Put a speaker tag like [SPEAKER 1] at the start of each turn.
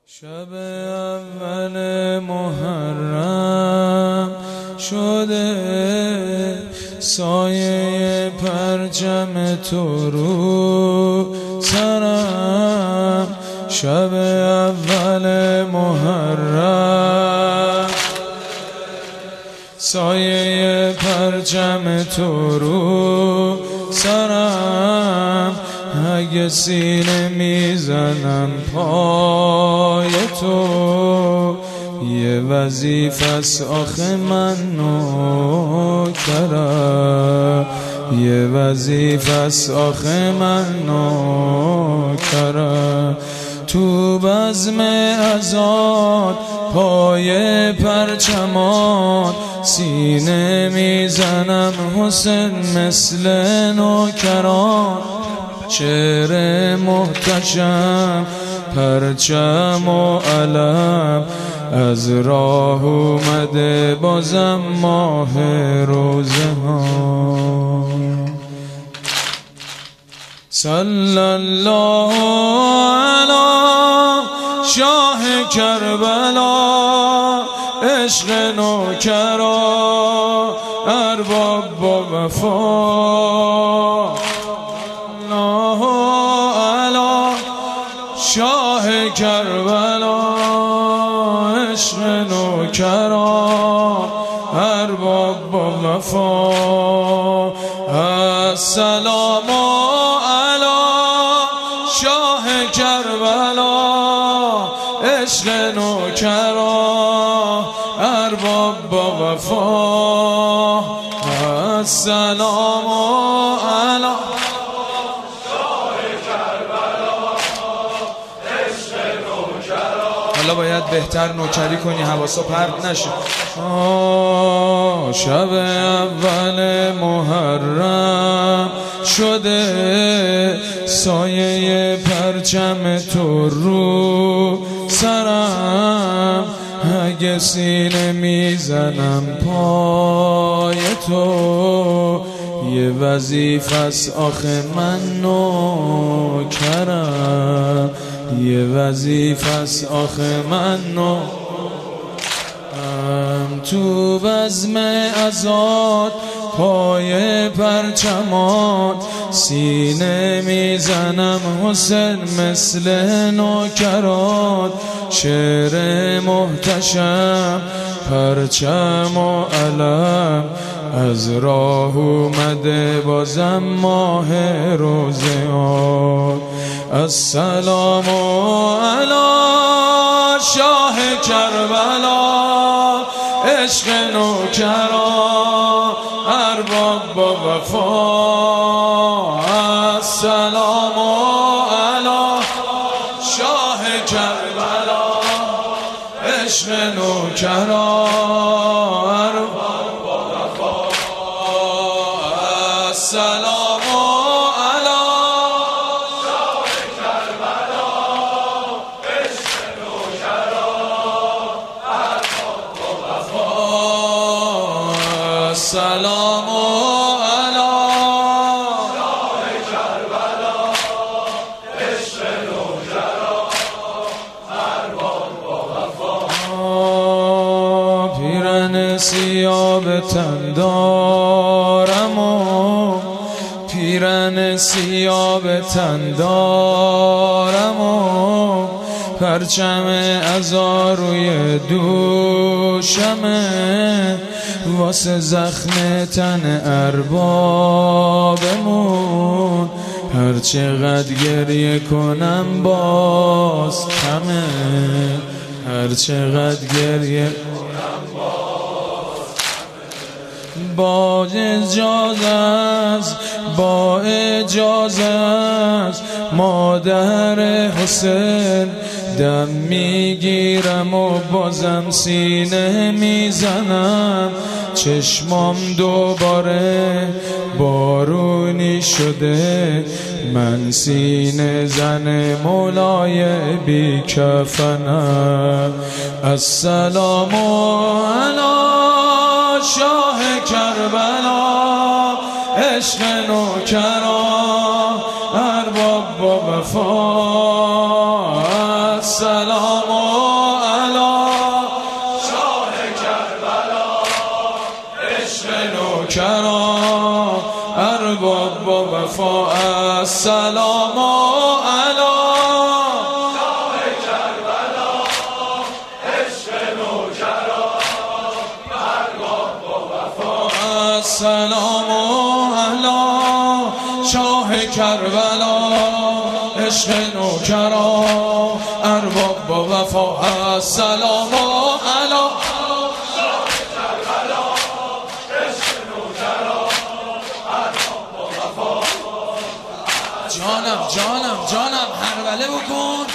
[SPEAKER 1] شب اول محرم شده سایه پرچم تو رو سرم. شب اول محرم سایه پرچم تو رو سرم. اگه سینه میزنم پای تو یه وظیفه‌ست آخه من نوکرم. یه وظیفه‌ست آخه من نوکرم. تو بزم ازاد پای پرچمان سینه میزنم حسین مثل نوکران. شعر محتشم پرچم و علم از راه اومده بازم ماه روزه ها. صلی الله علی شاه کربلا عشق نوکرا ارباب با وفا. الله علی شاه کربلا عشق نوکرا ارباب با وفا. السلام علی شاه کربلا عشق نوکرا ارباب با وفا. السلام علی حالا باید بهتر نوکری کنی حواسا پرت نشه. شب اول محرم شده سایه پرچم تو رو سرم. اگه سینه میزنم پای تو یه وظیفه‌ست آخه من نوکرم. یه وظیفه‌ست آخه من نوکرم. تو بزم ازاد پای پرچمان سینه میزنم حسین مثل نوکرات. شعر محتشم پرچم و علم از راه اومده بازم ماه روزه ها. السلام علی شاه کربلا عشق نوکرا ارباب با وفا. السلام علی شاه کربلا عشق نوکرا ارباب با وفا. السلام علی شاه کربلا عشق نوکرا ارباب با وفا. السلام علی شاه کربلا عشق نوکرا ارباب با وفا. پیرن سیاه به تن دارم و پیرن سیاه به تن دارم و پرچم عزا روی دوشمه واسه زخم تن اربابمون. هر چقدر گریه کنم باز کمه. هر چقدر گریه کنم باز کمه. با اجازت مادر حسین دم میگیرم و بازم سینه میزنم. چشمام دوباره بارونی شده من سینه زن مولای بی کفنم. السلام علی شاه کربلا عشق نوکرا ارباب با وفا. السلام السلام علی شاه کربلا عشق نوکران ارباب با وفا السلام علی شاه کربلا عشق نوکران ارباب با وفا السلام علی شاه کربلا عشق نوکران ارباب با وفا السلام علی شاه کربلا عشق نوکران ارباب با وفا جانم هربله بکن